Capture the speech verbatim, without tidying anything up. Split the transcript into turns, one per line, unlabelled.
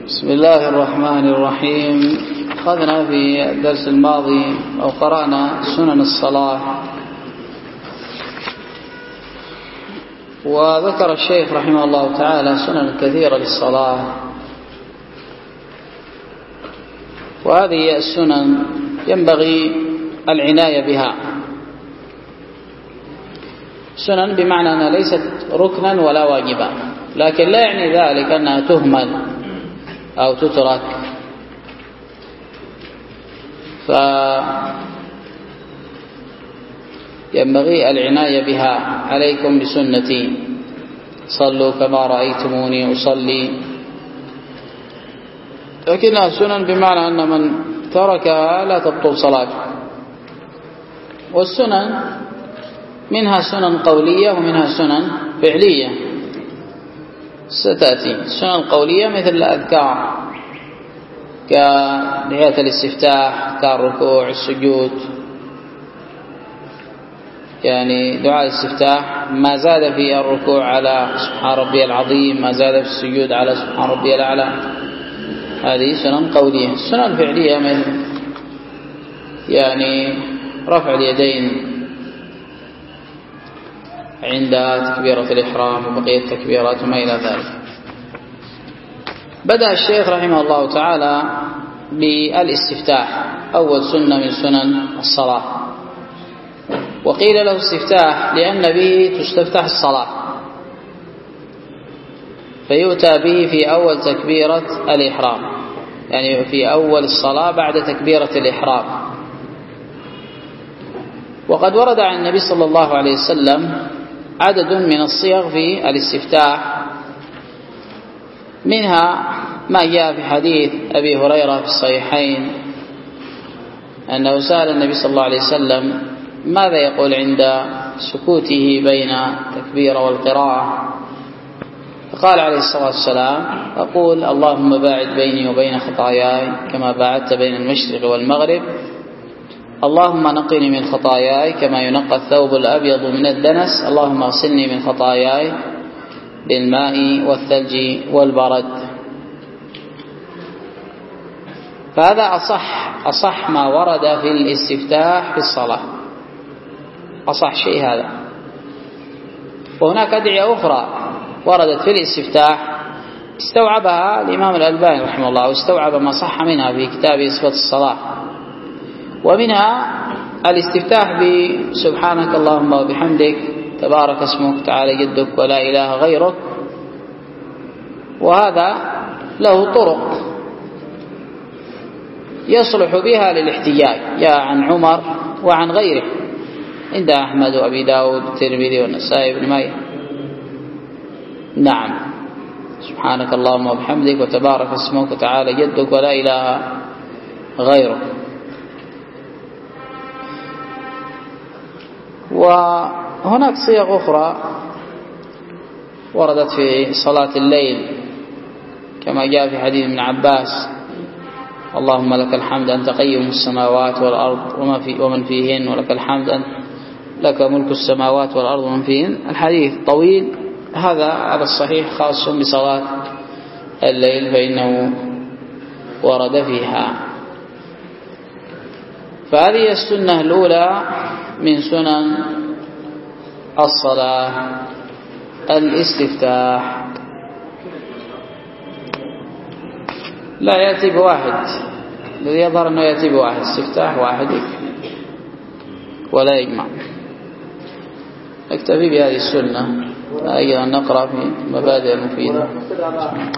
بسم الله الرحمن الرحيم. أخذنا في الدرس الماضي أو قرأنا سنن الصلاة، وذكر الشيخ رحمه الله تعالى سنن كثيرة للصلاة، وهذه السنن ينبغي العناية بها. سنن بمعنى أنها ليست ركنا ولا واجبا، لكن لا يعني ذلك أنها تهمل أو تترك، فينبغي العناية بها. عليكم بسنتي صلوا كما رأيتموني أصلي، لكنها سنن بمعنى أن من تركها لا تبطل صلاته. والسنن منها سنن قولية ومنها سنن فعلية ستأتي. سنن قولية مثل الأذكار كنهاية الاستفتاح، كالركوع، السجود، يعني دعاء الاستفتاح ما زاد في الركوع على سبحان ربي العظيم، ما زاد في السجود على سبحان ربي الأعلى، هذه سنن قولية. السنن الفعلية مثل يعني رفع اليدين عند تكبيرة الإحرام وبقية التكبيرات وما إلى ذلك. بدأ الشيخ رحمه الله تعالى بالاستفتاح، أول سنة من سنن الصلاة، وقيل له استفتاح لأن به تستفتح الصلاة، فيؤتى به في أول تكبيرة الإحرام، يعني في أول الصلاة بعد تكبيرة الإحرام. وقد ورد عن النبي صلى الله عليه وسلم عدد من الصيغ في الاستفتاح، منها ما جاء في حديث أبي هريرة في الصحيحين أنه سأل النبي صلى الله عليه وسلم ماذا يقول عند سكوته بين التكبير والقراءة، فقال عليه الصلاة والسلام: أقول اللهم باعد بيني وبين خطاياي كما باعدت بين المشرق والمغرب، اللهم نقني من خطاياي كما ينقى الثوب الأبيض من الدنس، اللهم اغسلني من خطاياي بالماء والثلج والبرد. فهذا أصح أصح ما ورد في الاستفتاح في الصلاة، أصح شيء هذا. وهناك أدعية أخرى وردت في الاستفتاح استوعبها الإمام الألباني رحمه الله، واستوعب ما صح منها في كتابه صفة الصلاة، ومنها الاستفتاح بسبحانك اللهم وبحمدك تبارك اسمك تعالى جدك ولا إله غيرك، وهذا له طرق يصلح بها للاحتجاج، جاء عن عمر وعن غيره عند أحمد وأبي داود والترمذي والنسائي بن ماجه. نعم، سبحانك اللهم وبحمدك وتبارك اسمك وتعالى جدك ولا إله غيرك. وهناك صيغ أخرى وردت في صلاة الليل كما جاء في حديث ابن عباس: اللهم لك الحمد أنت قيم السماوات والأرض وما في ومن فيهن، ولك الحمد أنت لك ملك السماوات والأرض ومن فيهن. الحديث طويل، هذا على الصحيح خاص بصلاة الليل فإنه ورد فيها. فهذه السنة الأولى من سنن الصلاة، الاستفتاح. لا يأتي بواحد، الذي يظهر أنه يأتي بواحد، استفتاح واحد ولا يجمع. نكتفي بهذه السنة، أيضا نقرأ في مبادئ مفيدة.